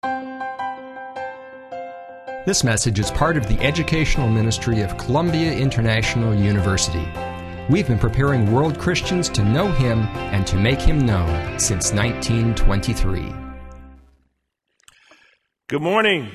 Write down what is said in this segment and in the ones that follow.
This message is part of the educational ministry of Columbia International University. We've been preparing world Christians to know Him and to make Him known since 1923. Good morning.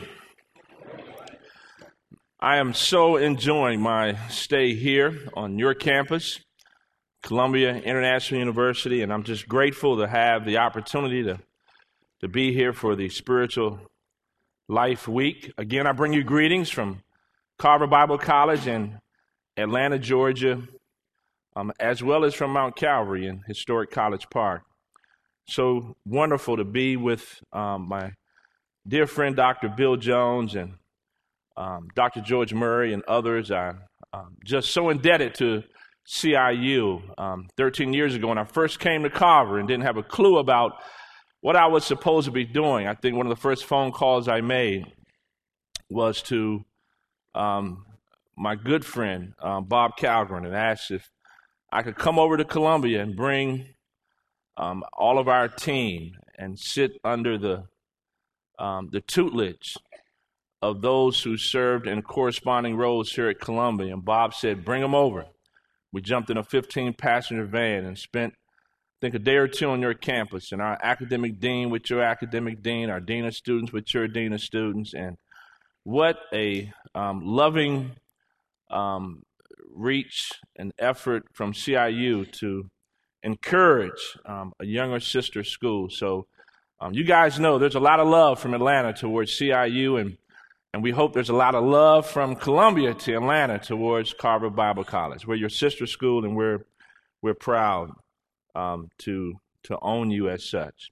I am so enjoying my stay here on your campus, Columbia International University, and I'm just grateful to have the opportunity to be here for the Spiritual Life Week. Again, I bring you greetings from Carver Bible College in Atlanta, Georgia, as well as from Mount Calvary in historic College Park. So wonderful to be with my dear friend Dr. Bill Jones and Dr. George Murray and others. I'm just so indebted to CIU. 13 years ago when I first came to Carver and didn't have a clue about what I was supposed to be doing, I think one of the first phone calls I made was to my good friend, Bob Calgren, and asked if I could come over to Columbia and bring all of our team and sit under the tutelage of those who served in corresponding roles here at Columbia. And Bob said, bring them over. We jumped in a 15-passenger van and spent I think a day or two on your campus, and our academic dean with your academic dean, our dean of students with your dean of students, and what a loving reach and effort from CIU to encourage a younger sister school. So you guys know there's a lot of love from Atlanta towards CIU, and we hope there's a lot of love from Columbia to Atlanta towards Carver Bible College. We're your sister school, and we're proud to own you as such.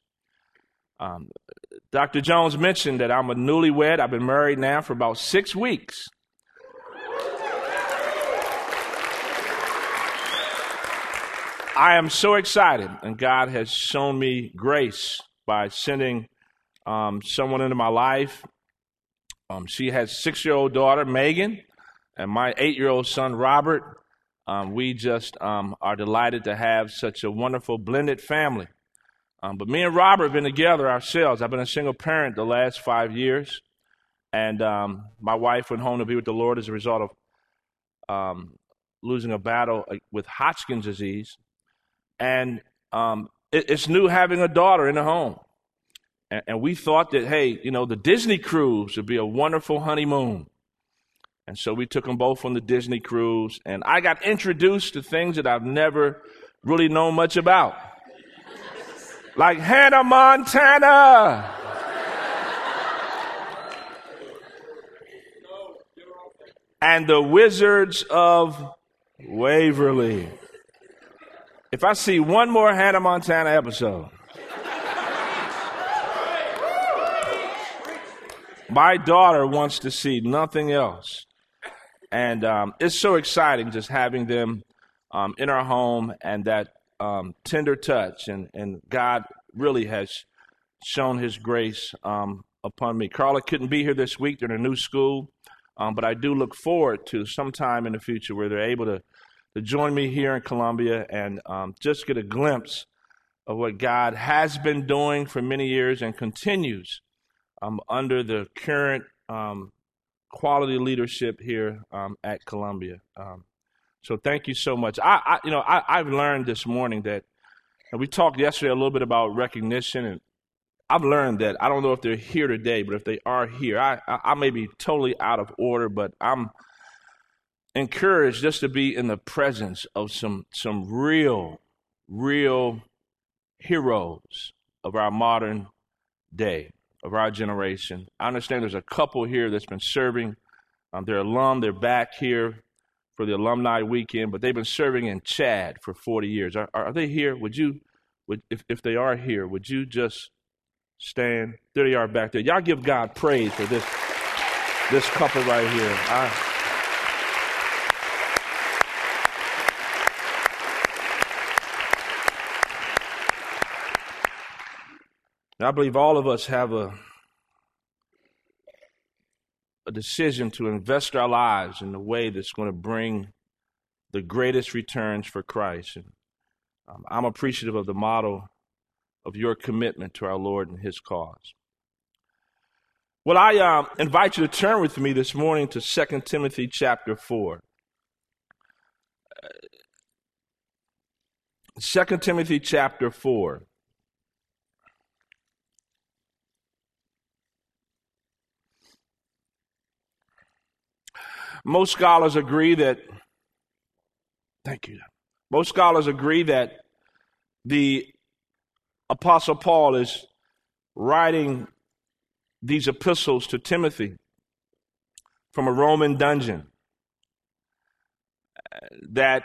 Dr. Jones mentioned that I'm a newlywed. I've been married now for about 6 weeks. I am so excited, and God has shown me grace by sending someone into my life. She has a 6-year-old daughter, Megan, and my 8-year-old son, Robert. We just are delighted to have such a wonderful blended family. But me and Robert have been together ourselves. I've been a single parent the last 5 years, and my wife went home to be with the Lord as a result of losing a battle with Hodgkin's disease. And it's new having a daughter in the home. And we thought that, hey, the Disney cruise would be a wonderful honeymoon. And so we took them both on the Disney cruise, and I got introduced to things that I've never really known much about. Like Hannah Montana. And the Wizards of Waverly. If I see one more Hannah Montana episode, my daughter wants to see nothing else. And it's so exciting just having them in our home and that tender touch. And God really has shown His grace upon me. Carla couldn't be here this week. They're in a new school. But I do look forward to sometime in the future where they're able to join me here in Columbia and just get a glimpse of what God has been doing for many years and continues under the current quality leadership here at Columbia. So thank you so much. I've learned this morning that, and we talked yesterday a little bit about recognition, and I've learned that I don't know if they're here today, but if they are here, I may be totally out of order, but I'm encouraged just to be in the presence of some real heroes of our modern day, of our generation. I understand there's a couple here that's been serving. They're alum. They're back here for the alumni weekend, but they've been serving in Chad for 40 years. Are they here? If they are here, would you just stand? There they are back there. Y'all give God praise for this couple right here. I believe all of us have a decision to invest our lives in a way that's going to bring the greatest returns for Christ. And I'm appreciative of the model of your commitment to our Lord and His cause. Well, I invite you to turn with me this morning to 2 Timothy chapter 4. 2 Timothy chapter 4. Most scholars agree that the Apostle Paul is writing these epistles to Timothy from a Roman dungeon, that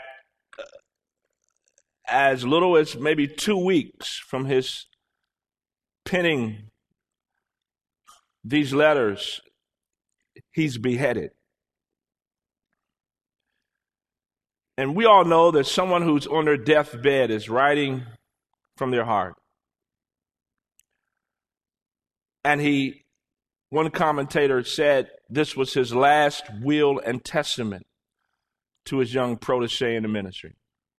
as little as maybe 2 weeks from his penning these letters, he's beheaded. And we all know that someone who's on their deathbed is writing from their heart. And one commentator said this was his last will and testament to his young protege in the ministry.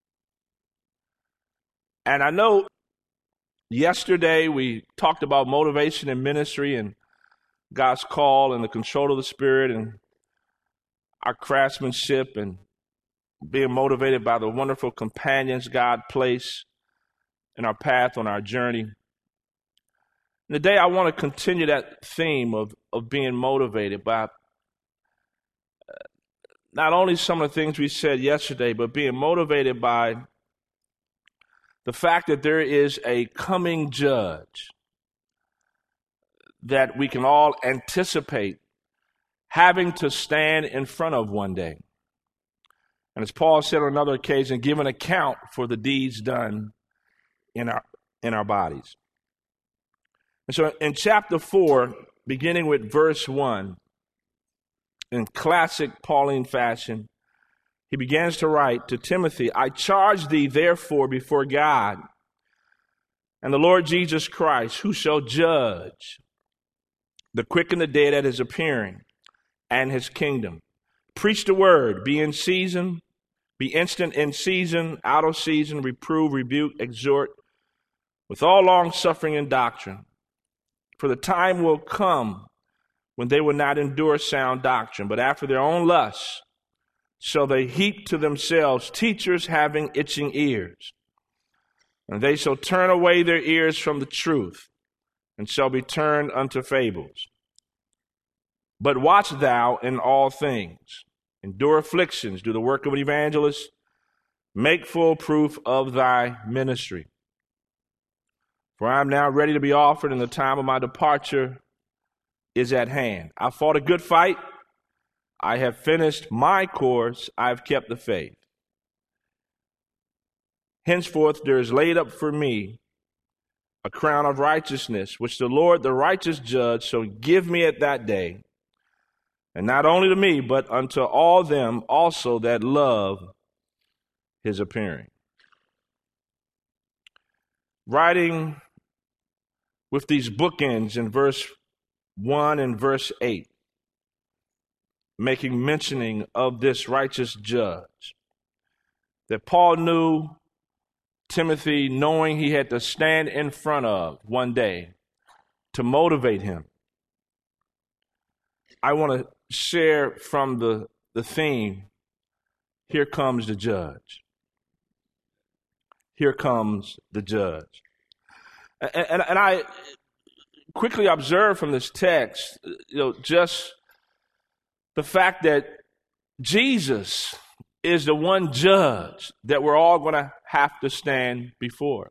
And I know yesterday we talked about motivation in ministry and God's call and the control of the Spirit and our craftsmanship and being motivated by the wonderful companions God placed in our path on our journey. And today I want to continue that theme of being motivated by not only some of the things we said yesterday, but being motivated by the fact that there is a coming judge that we can all anticipate having to stand in front of one day. And as Paul said on another occasion, give an account for the deeds done in our bodies. And so in chapter 4, beginning with verse 1, in classic Pauline fashion, he begins to write to Timothy, I charge thee therefore before God and the Lord Jesus Christ, who shall judge the quick and the dead at his appearing and his kingdom. Preach the word, be in season, be instant in season, out of season, reprove, rebuke, exhort, with all long suffering and doctrine. For the time will come when they will not endure sound doctrine, but after their own lusts shall they heap to themselves teachers having itching ears. And they shall turn away their ears from the truth, and shall be turned unto fables. But watch thou in all things, endure afflictions, do the work of an evangelist, make full proof of thy ministry. For I am now ready to be offered, and the time of my departure is at hand. I fought a good fight. I have finished my course. I have kept the faith. Henceforth there is laid up for me a crown of righteousness, which the Lord, the righteous judge, shall give me at that day, and not only to me, but unto all them also that love his appearing. Writing with these bookends in verse 1 and verse 8, making mentioning of this righteous judge, that Paul knew Timothy, knowing he had to stand in front of one day to motivate him. I want to share from the theme, here comes the judge. Here comes the judge. And I quickly observe from this text, just the fact that Jesus is the one judge that we're all going to have to stand before.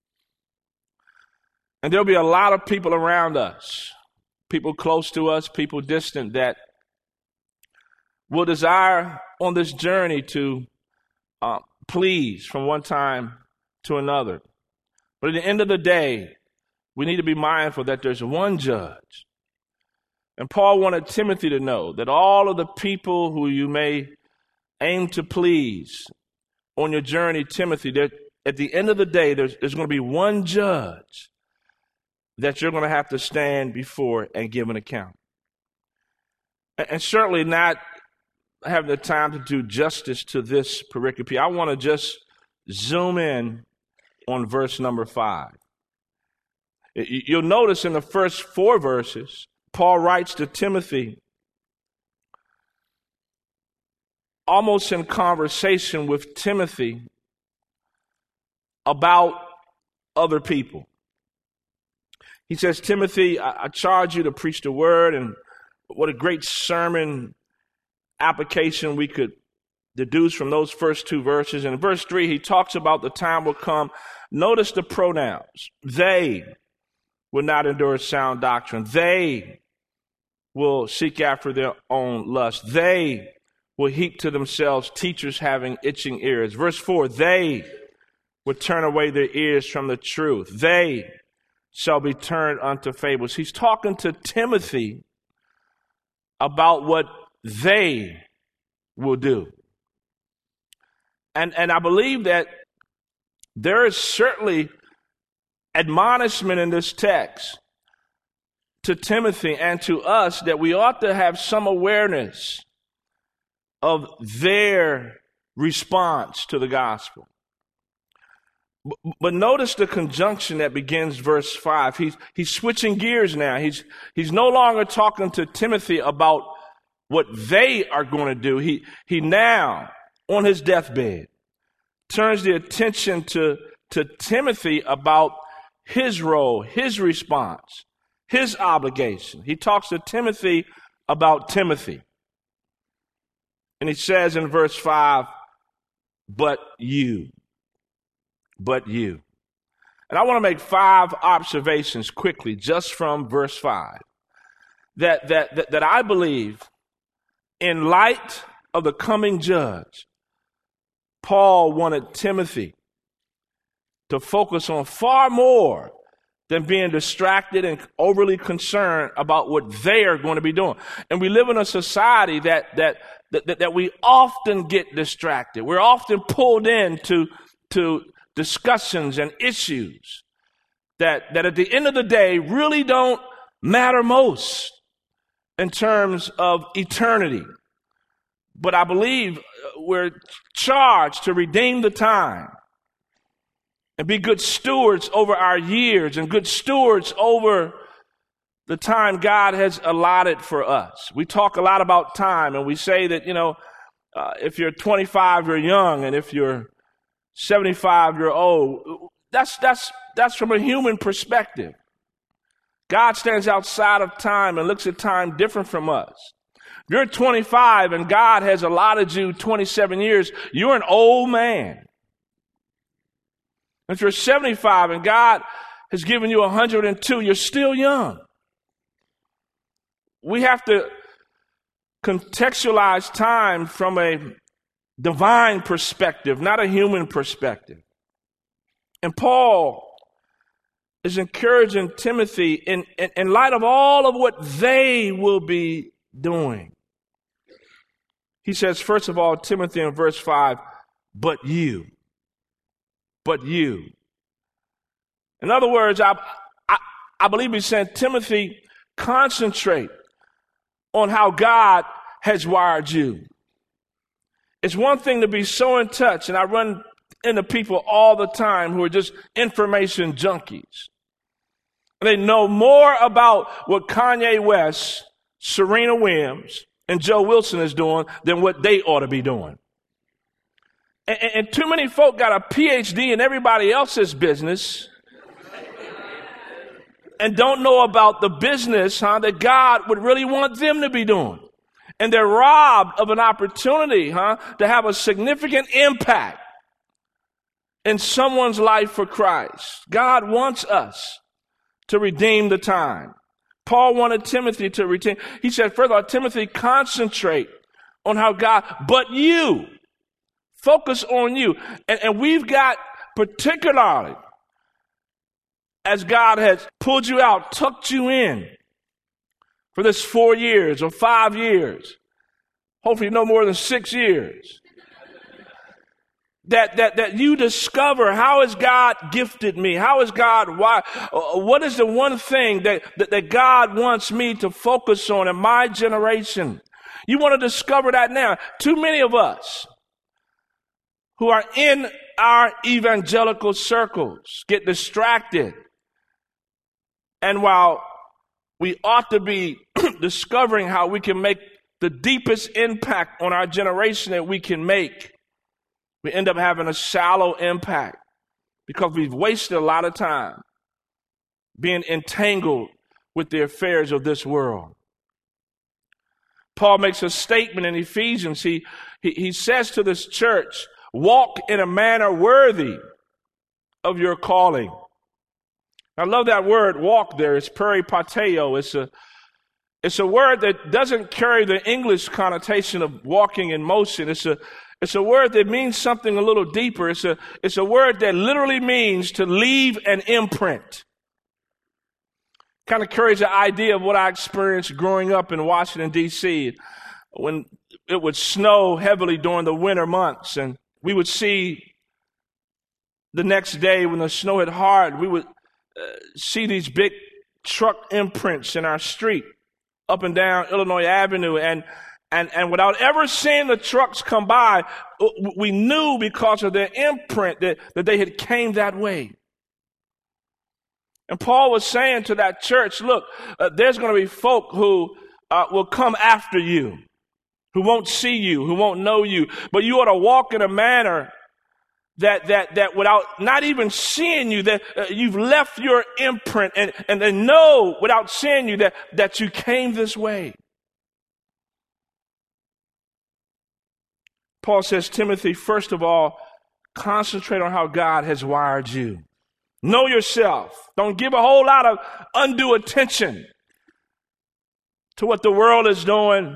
And there'll be a lot of people around us, people close to us, people distant, that will desire on this journey to please from one time to another. But at the end of the day, we need to be mindful that there's one judge. And Paul wanted Timothy to know that all of the people who you may aim to please on your journey, Timothy, that at the end of the day, there's going to be one judge that you're going to have to stand before and give an account. And certainly not having the time to do justice to this pericope, I want to just zoom in on verse number 5. You'll notice in the first 4 verses Paul writes to Timothy almost in conversation with Timothy about other people. He says, Timothy, I charge you to preach the word, and what a great sermon application we could deduce from those first two verses. In verse 3, he talks about the time will come. Notice the pronouns. They will not endure sound doctrine. They will seek after their own lust. They will heap to themselves teachers having itching ears. Verse 4, they will turn away their ears from the truth. They shall be turned unto fables. He's talking to Timothy about what they will do. And I believe that there is certainly admonishment in this text to Timothy and to us that we ought to have some awareness of their response to the gospel. But notice the conjunction that begins verse 5. He's switching gears now. He's no longer talking to Timothy about what they are going to do. He now, on his deathbed, turns the attention to Timothy about his role, his response, his obligation. He talks to Timothy about Timothy. And he says in verse 5, but you. And I want to make 5 observations quickly just from verse 5 that I believe in light of the coming judge, Paul wanted Timothy to focus on far more than being distracted and overly concerned about what they are going to be doing. And we live in a society that we often get distracted. We're often pulled into discussions and issues that at the end of the day really don't matter most in terms of eternity. But I believe we're charged to redeem the time and be good stewards over our years and good stewards over the time God has allotted for us. We talk a lot about time, and we say that, if you're 25, you're young, and if you're 75, you're old. That's from a human perspective. God stands outside of time and looks at time different from us. If you're 25 and God has allotted you 27 years, you're an old man. If you're 75 and God has given you 102, you're still young. We have to contextualize time from a divine perspective, not a human perspective. And Paul is encouraging Timothy in light of all of what they will be doing. He says, first of all, Timothy in verse 5, but you. In other words, I believe he's saying, Timothy, concentrate on how God has wired you. It's one thing to be so in touch, and I run into people all the time who are just information junkies. And they know more about what Kanye West, Serena Williams, and Joe Wilson is doing than what they ought to be doing. And too many folk got a PhD in everybody else's business and don't know about the business that God would really want them to be doing. And they're robbed of an opportunity to have a significant impact in someone's life for Christ. God wants us to redeem the time. Paul wanted Timothy to redeem. He said, further, Timothy, concentrate on how God, but you, focus on you. And we've got particularly, as God has pulled you out, tucked you in for this 4 years or 5 years, hopefully no more than 6 years, that you discover, how has God gifted me? How is God, why? What is the one thing that God wants me to focus on in my generation? You want to discover that now. Too many of us who are in our evangelical circles get distracted. And while we ought to be discovering how we can make the deepest impact on our generation that we can make. We end up having a shallow impact because we've wasted a lot of time being entangled with the affairs of this world. Paul makes a statement in Ephesians. He says to this church, walk in a manner worthy of your calling. I love that word walk there. It's peripateo. It's a word that doesn't carry the English connotation of walking in motion. It's a word that means something a little deeper. It's a word that literally means to leave an imprint. Kind of carries the idea of what I experienced growing up in Washington, D.C., when it would snow heavily during the winter months, and we would see the next day when the snow had hard, we would see these big truck imprints in our street up and down Illinois Avenue, and without ever seeing the trucks come by, we knew because of their imprint that they had came that way. And Paul was saying to that church, look, there's going to be folk who will come after you, who won't see you, who won't know you, but you ought to walk in a manner that without not even seeing you, that you've left your imprint, and they know without seeing you that you came this way. Paul says, Timothy, first of all, concentrate on how God has wired you. Know yourself. Don't give a whole lot of undue attention to what the world is doing.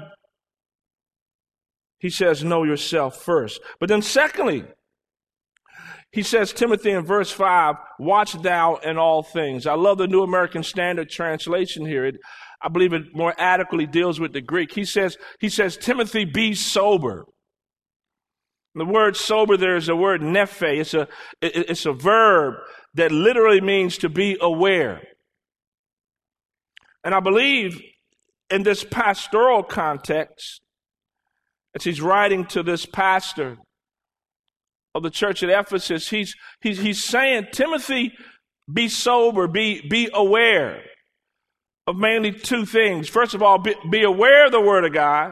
He says, know yourself first. But then secondly, he says, Timothy, in verse 5, watch thou in all things. I love the New American Standard Translation here. I believe it more adequately deals with the Greek. He says, Timothy, be sober. The word sober there is a word nephe. It's a verb that literally means to be aware. And I believe in this pastoral context, as he's writing to this pastor of the church at Ephesus, he's saying, Timothy, be sober, be aware of mainly two things. First of all, be aware of the Word of God.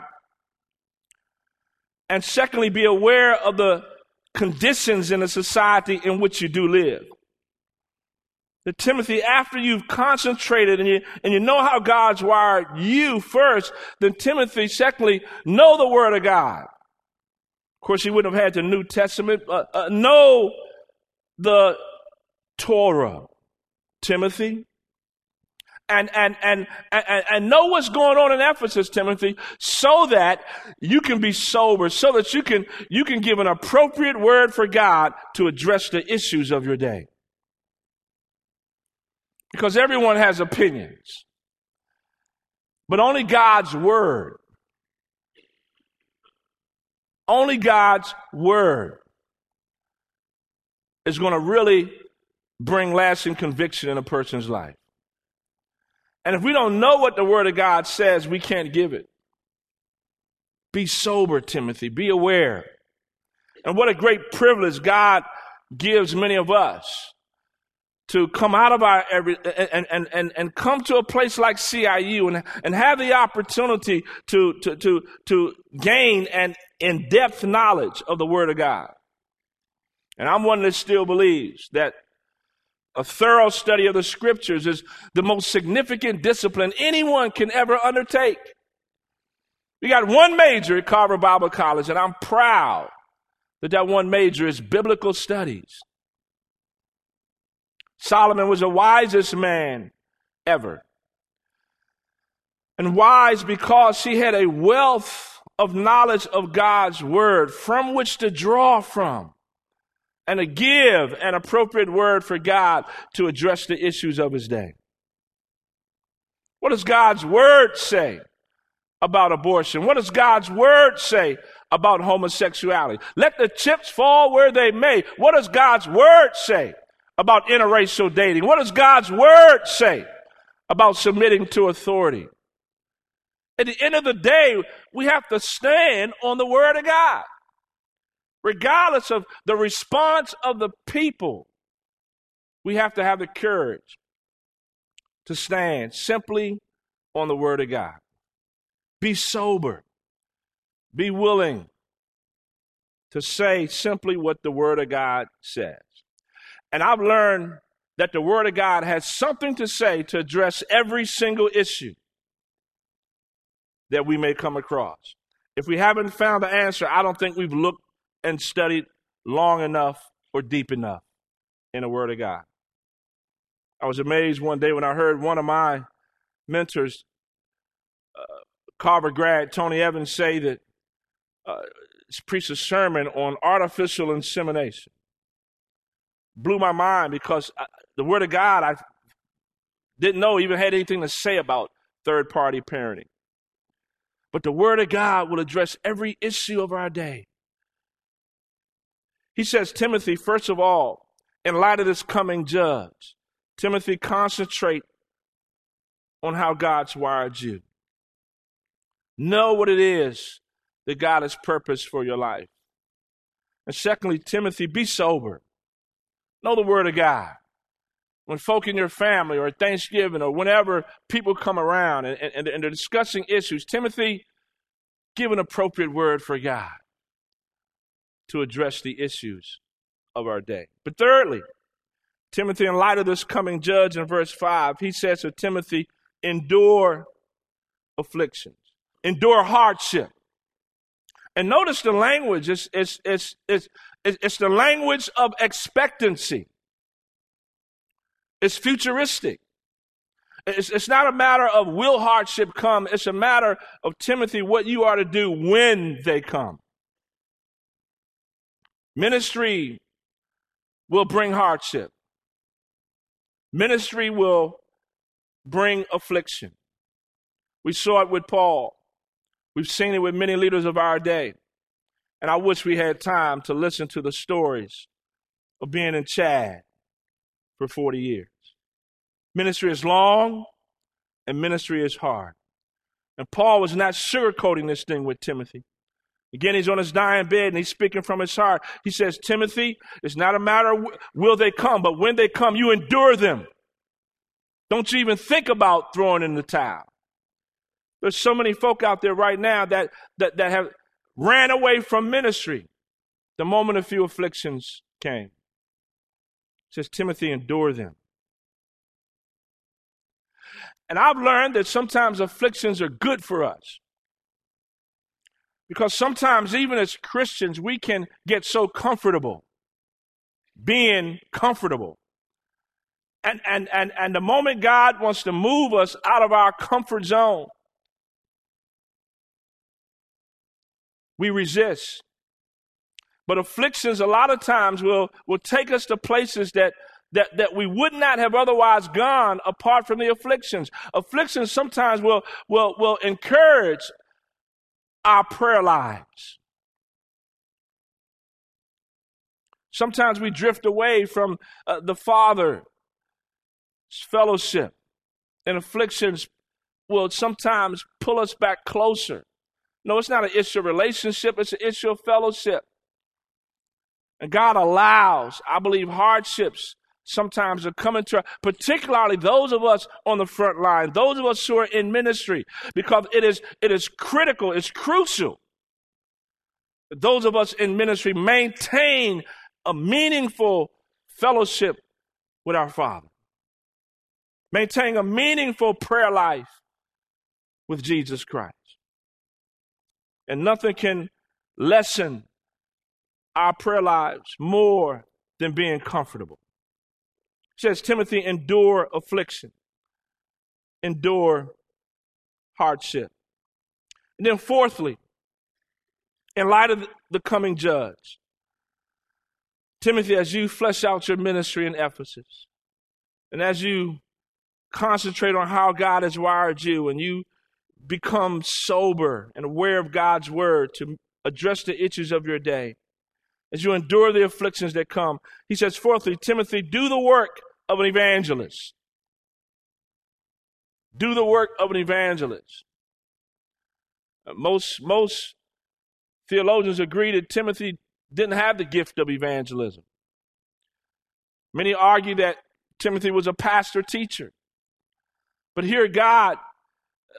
And secondly, be aware of the conditions in the society in which you do live. That Timothy, after you've concentrated and you know how God's wired you first, then Timothy, secondly, know the Word of God. Of course, he wouldn't have had the New Testament. Know the Torah, Timothy. And know what's going on in Ephesus, Timothy, so that you can be sober, so that you can give an appropriate word for God to address the issues of your day. Because everyone has opinions, but only God's word, is going to really bring lasting conviction in a person's life. And if we don't know what the Word of God says, we can't give it. Be sober, Timothy. Be aware. And what a great privilege God gives many of us to come out of our and come to a place like CIU and have the opportunity to gain an in-depth knowledge of the Word of God. And I'm one that still believes that a thorough study of the Scriptures is the most significant discipline anyone can ever undertake. We got one major at Carver Bible College, and I'm proud that one major is biblical studies. Solomon was the wisest man ever. And wise because he had a wealth of knowledge of God's Word from which to draw from, and to give an appropriate word for God to address the issues of his day. What does God's Word say about abortion? What does God's Word say about homosexuality? Let the chips fall where they may. What does God's Word say about interracial dating? What does God's Word say about submitting to authority? At the end of the day, we have to stand on the Word of God. Regardless of the response of the people, we have to have the courage to stand simply on the Word of God. Be sober. Be willing to say simply what the Word of God says. And I've learned that the Word of God has something to say to address every single issue that we may come across. If we haven't found the answer, I don't think we've looked and studied long enough or deep enough in the Word of God. I was amazed one day when I heard one of my mentors, Carver grad Tony Evans, say that preached a sermon on artificial insemination. Blew my mind because the Word of God, I didn't know even had anything to say about third-party parenting. But the Word of God will address every issue of our day. He says, Timothy, first of all, in light of this coming judge, Timothy, concentrate on how God's wired you. Know what it is that God has purposed for your life. And secondly, Timothy, be sober. Know the Word of God. When folk in your family or at Thanksgiving or whenever people come around and they're discussing issues, Timothy, give an appropriate word for God to address the issues of our day. But thirdly, Timothy, in light of this coming judge in verse 5, he says to Timothy, endure afflictions, endure hardship. And notice the language, it's the language of expectancy. It's futuristic. It's not a matter of will hardship come. It's a matter of, Timothy, what you are to do when they come. Ministry will bring hardship. Ministry will bring affliction. We saw it with Paul. We've seen it with many leaders of our day. And I wish we had time to listen to the stories of being in Chad for 40 years. Ministry is long and ministry is hard. And Paul was not sugarcoating this thing with Timothy. Again, he's on his dying bed and he's speaking from his heart. He says, Timothy, it's not a matter of will they come, but when they come, you endure them. Don't you even think about throwing in the towel. There's so many folk out there right now that have ran away from ministry the moment a few afflictions came. It says, Timothy, endure them. And I've learned that sometimes afflictions are good for us. Because sometimes, even as Christians, we can get so comfortable being comfortable. And the moment God wants to move us out of our comfort zone, we resist. But afflictions a lot of times will take us to places that we would not have otherwise gone apart from the afflictions. Afflictions sometimes will encourage our prayer lives. Sometimes we drift away from the Father's fellowship, and afflictions will sometimes pull us back closer. No, it's not an issue of relationship, it's an issue of fellowship. And God allows, I believe, hardships sometimes to come into, particularly those of us on the front line, those of us who are in ministry, because it is critical, it's crucial that those of us in ministry maintain a meaningful fellowship with our Father. Maintain a meaningful prayer life with Jesus Christ. And nothing can lessen our prayer lives more than being comfortable. It says, Timothy, endure affliction. Endure hardship. And then fourthly, in light of the coming judge, Timothy, as you flesh out your ministry in Ephesus, and as you concentrate on how God has wired you, and you become sober and aware of God's word to address the issues of your day, as you endure the afflictions that come, he says, fourthly, Timothy, do the work of an evangelist. Do the work of an evangelist. Most theologians agree that Timothy didn't have the gift of evangelism. Many argue that Timothy was a pastor teacher. But here God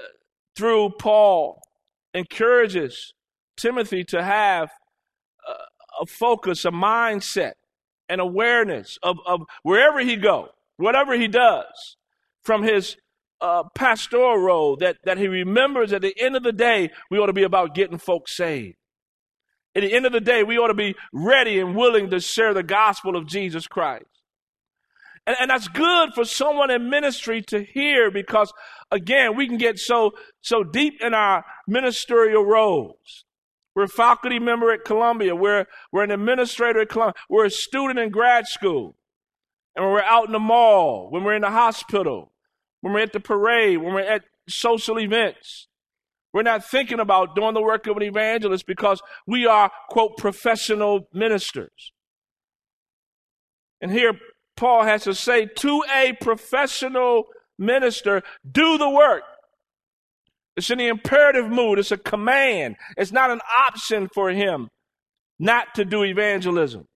through Paul, encourages Timothy to have a focus, a mindset, an awareness of wherever he goes, whatever he does, from his pastoral role, that he remembers at the end of the day, we ought to be about getting folks saved. At the end of the day, we ought to be ready and willing to share the gospel of Jesus Christ. And that's good for someone in ministry to hear because, again, we can get so deep in our ministerial roles. We're a faculty member at Columbia. We're an administrator at Columbia. We're a student in grad school. And when we're out in the mall, when we're in the hospital, when we're at the parade, when we're at social events, we're not thinking about doing the work of an evangelist because we are, quote, professional ministers. And here Paul has to say to a professional minister, do the work. It's in the imperative mood. It's a command. It's not an option for him not to do evangelism.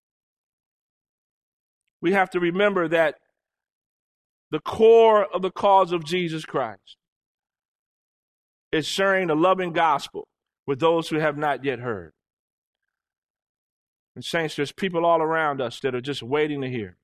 We have to remember that the core of the cause of Jesus Christ is sharing the loving gospel with those who have not yet heard. And saints, there's people all around us that are just waiting to hear.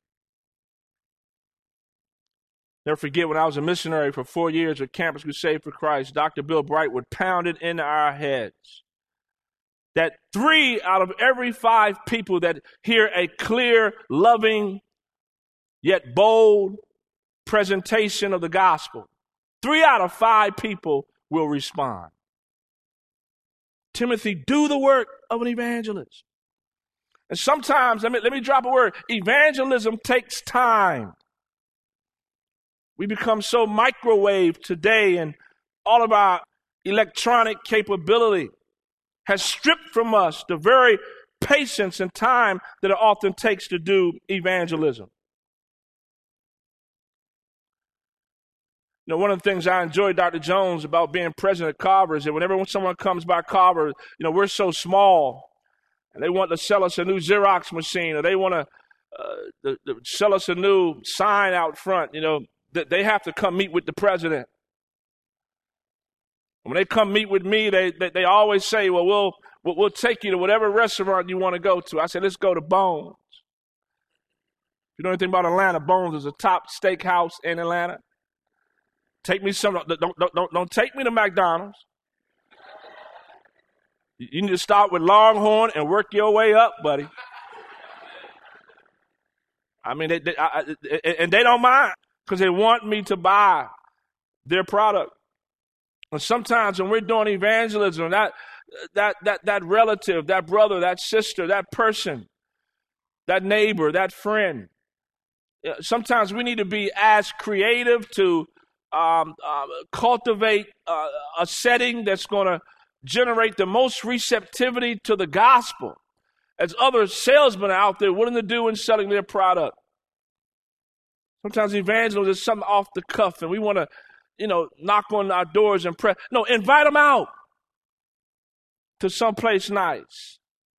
Never forget when I was a missionary for 4 years at Campus Crusade for Christ, Dr. Bill Bright would pound it into our heads that 3 out of every 5 people that hear a clear, loving, yet bold presentation of the gospel, 3 out of 5 people will respond. Timothy, do the work of an evangelist. And sometimes, let me drop a word, evangelism takes time. We become so microwave today, and all of our electronic capability has stripped from us the very patience and time that it often takes to do evangelism. You know, one of the things I enjoy, Dr. Jones, about being president of Carver is that whenever someone comes by Carver, you know, we're so small, and they want to sell us a new Xerox machine, or they want to sell us a new sign out front, you know, they have to come meet with the president. When they come meet with me, they always say, well, we'll take you to whatever restaurant you want to go to. I said, let's go to Bones. If you know anything about Atlanta, Bones is a top steakhouse in Atlanta. Take me some. Don't take me to McDonald's. You need to start with Longhorn and work your way up, buddy. I mean, and they don't mind because they want me to buy their product. And sometimes when we're doing evangelism, that relative, that brother, that sister, that person, that neighbor, that friend, sometimes we need to be as creative to cultivate a setting that's going to generate the most receptivity to the gospel as other salesmen are out there willing to do in selling their product. Sometimes evangelism is something off the cuff and we want to, you know, knock on our doors and pray. No, invite them out to someplace nice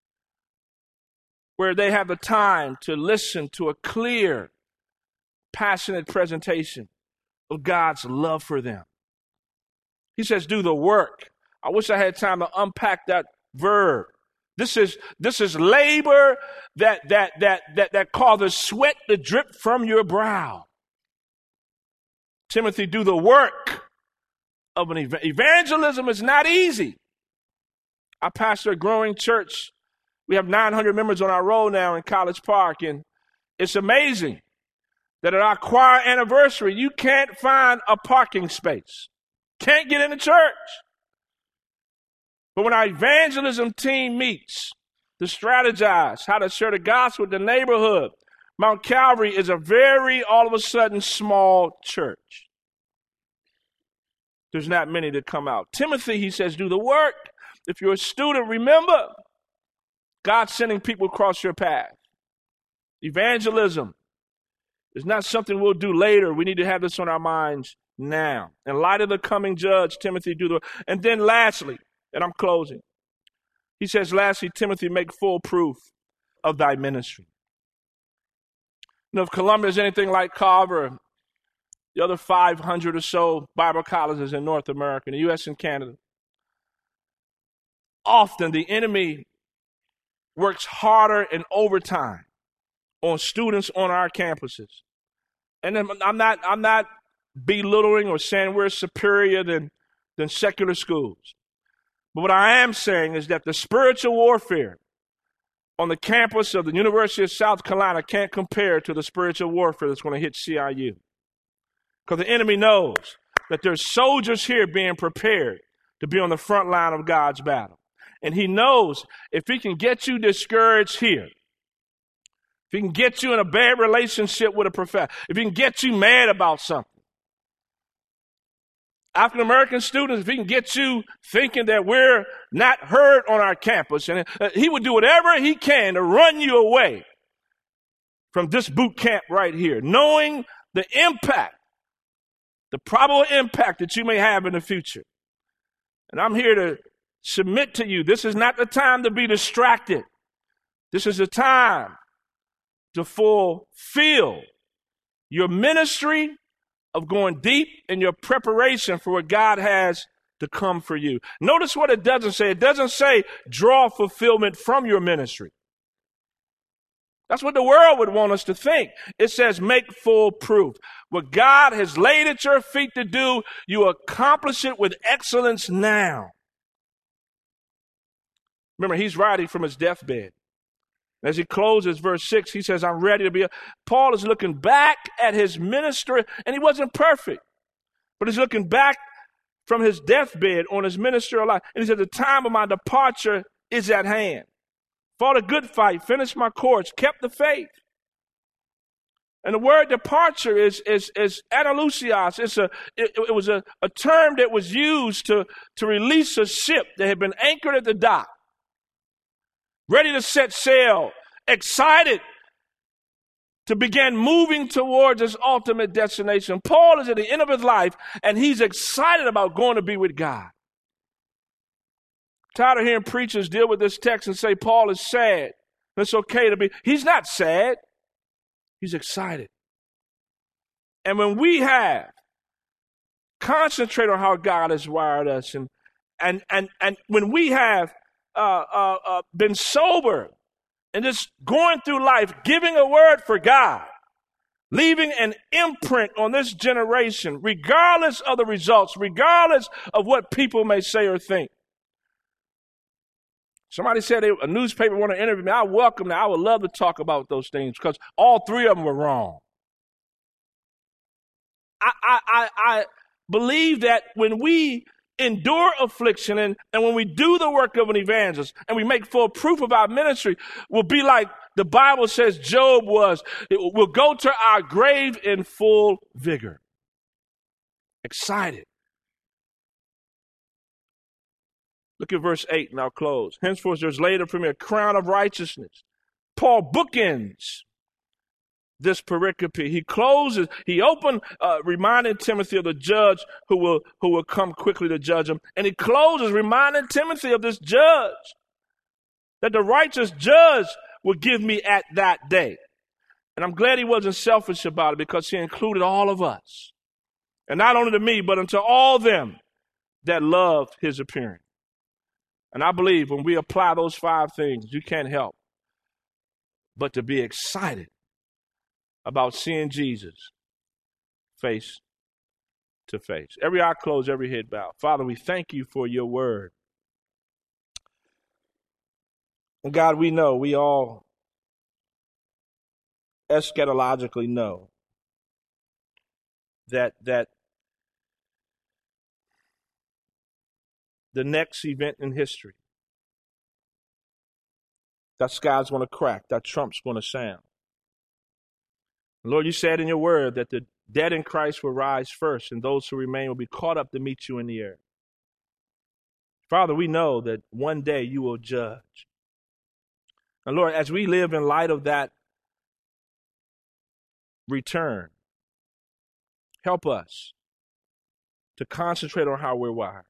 where they have the time to listen to a clear, passionate presentation of God's love for them. He says, do the work. I wish I had time to unpack that verb. This is labor that causes sweat to drip from your brow. Timothy, do the work of an evangelism is not easy. I pastor a growing church. We have 900 members on our roll now in College Park, and it's amazing that at our choir anniversary, you can't find a parking space. Can't get in the church. But when our evangelism team meets to strategize how to share the gospel with the neighborhood, Mount Calvary is a very, all of a sudden, small church. There's not many that come out. Timothy, he says, do the work. If you're a student, remember, God's sending people across your path. Evangelism is not something we'll do later. We need to have this on our minds now. In light of the coming judge, Timothy, do the work. And then lastly, and I'm closing, he says, lastly, Timothy, make full proof of thy ministry. You know, if Columbia is anything like Carver, the other 500 or so Bible colleges in North America, in the U.S. and Canada. Often the enemy works harder in overtime on students on our campuses. And then I'm not belittling or saying we're superior than secular schools. But what I am saying is that the spiritual warfare on the campus of the University of South Carolina can't compare to the spiritual warfare that's going to hit CIU. Because the enemy knows that there's soldiers here being prepared to be on the front line of God's battle. And he knows if he can get you discouraged here, if he can get you in a bad relationship with a professor, if he can get you mad about something, African-American students, if he can get you thinking that we're not heard on our campus, and he would do whatever he can to run you away from this boot camp right here, knowing the impact, the probable impact that you may have in the future. And I'm here to submit to you, this is not the time to be distracted. This is the time to fulfill your ministry of going deep in your preparation for what God has to come for you. Notice what it doesn't say. It doesn't say draw fulfillment from your ministry. That's what the world would want us to think. It says make full proof. What God has laid at your feet to do, you accomplish it with excellence now. Remember, he's writing from his deathbed. As he closes verse 6, he says, I'm ready to be. Paul is looking back at his ministry, and he wasn't perfect, but he's looking back from his deathbed on his ministerial life. And he said, the time of my departure is at hand. Fought a good fight, finished my course, kept the faith. And the word departure is analusios. It was a term that was used to release a ship that had been anchored at the dock, ready to set sail, excited to begin moving towards his ultimate destination. Paul is at the end of his life, and he's excited about going to be with God. Tired of hearing preachers deal with this text and say Paul is sad. It's okay to be. He's not sad. He's excited. And when we have concentrate on how God has wired us, and when we have been sober and just going through life, giving a word for God, leaving an imprint on this generation, regardless of the results, regardless of what people may say or think. Somebody said a newspaper wanted to interview me. I welcome that. I would love to talk about those things because all three of them were wrong. I believe that when we endure affliction and when we do the work of an evangelist and we make full proof of our ministry, we'll be like the Bible says Job was. We'll go to our grave in full vigor. Excited. Look at verse 8 and I'll close. Henceforth there's laid up for me a crown of righteousness. Paul bookends this pericope. He closes, he opened, reminding Timothy of the judge who will come quickly to judge him. And he closes, reminding Timothy of this judge, that the righteous judge will give me at that day. And I'm glad he wasn't selfish about it because he included all of us. And not only to me, but unto all them that loved his appearing. And I believe when we apply those 5 things, you can't help but to be excited about seeing Jesus face to face. Every eye closed, every head bowed. Father, we thank you for your word. And God, we know, we all eschatologically know that the next event in history, that sky's going to crack, that trump's going to sound. Lord, you said in your word that the dead in Christ will rise first, and those who remain will be caught up to meet you in the air. Father, we know that one day you will judge. And Lord, as we live in light of that return, help us to concentrate on how we're wired.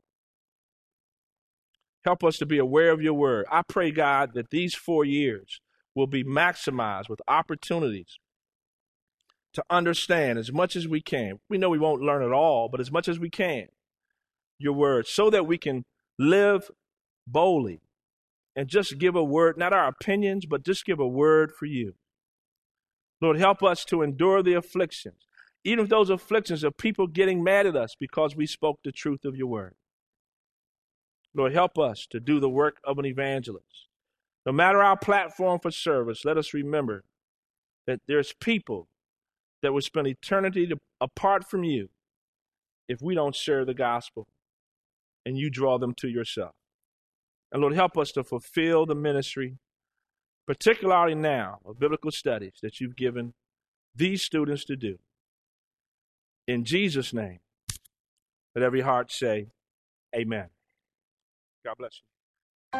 Help us to be aware of your word. I pray, God, that these 4 years will be maximized with opportunities to understand as much as we can. We know we won't learn it all, but as much as we can, your word, so that we can live boldly and just give a word, not our opinions, but just give a word for you. Lord, help us to endure the afflictions, even if those afflictions are people getting mad at us because we spoke the truth of your word. Lord, help us to do the work of an evangelist. No matter our platform for service, let us remember that there's people that will spend eternity apart from you if we don't share the gospel and you draw them to yourself. And Lord, help us to fulfill the ministry, particularly now, of biblical studies that you've given these students to do. In Jesus' name, let every heart say, amen. God bless you.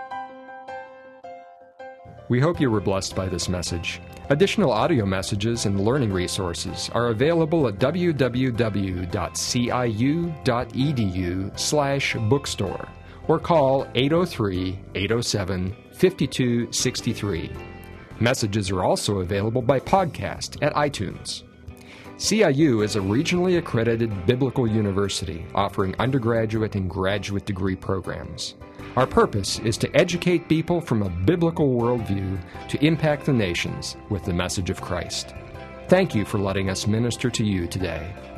We hope you were blessed by this message. Additional audio messages and learning resources are available at www.ciu.edu/bookstore or call 803-807-5263. Messages are also available by podcast at iTunes. CIU is a regionally accredited biblical university offering undergraduate and graduate degree programs. Our purpose is to educate people from a biblical worldview to impact the nations with the message of Christ. Thank you for letting us minister to you today.